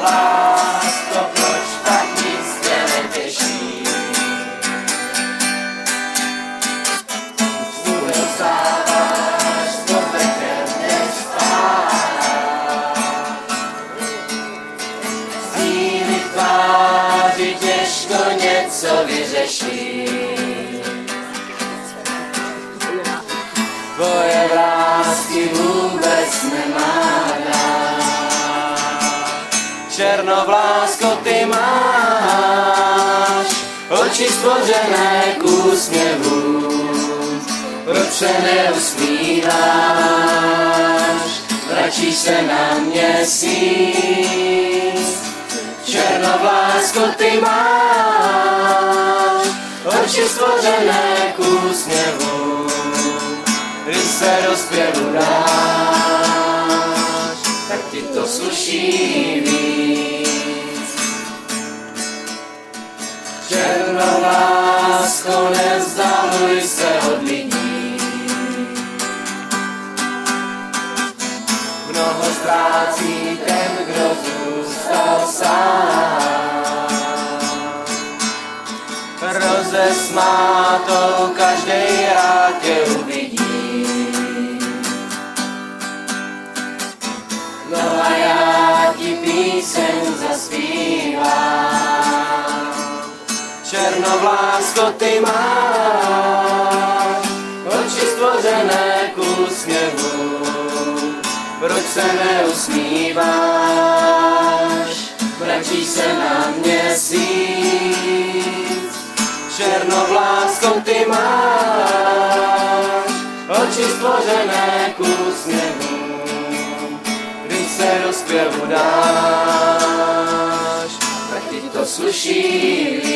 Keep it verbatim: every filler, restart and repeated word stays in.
lásko, proč tak nic tě netěší? Vůle vstáváš, s povrchem jdeš spát. Síly v tváři těžko něco vyřeší. Tvoje vrásky vůbec nemá rád. Černovlásko, ty máš oči stvořené k úsměvu. Proč se neusmíváš? Vračíš se na měsíc. Černovlásko, ty máš oči stvořené k úsměvu. Když se do zpěvu dáš, tak ti to sluší víc. Černolásko, nevzdaluj se od lidí. Mnoho ztrácí ten, kdo zůstal sám. Rozesmátou každej rád tě uvidí. No a já ti píseň zaspívám. Černovlásko, ty máš oči stvořené k úsměvu. Proč se neusmíváš? Vračíš se na měsíc. Černovlásko, ty máš oči stvořené k úsměvu. Když se do zpěvu dáš, tak ti to sluší.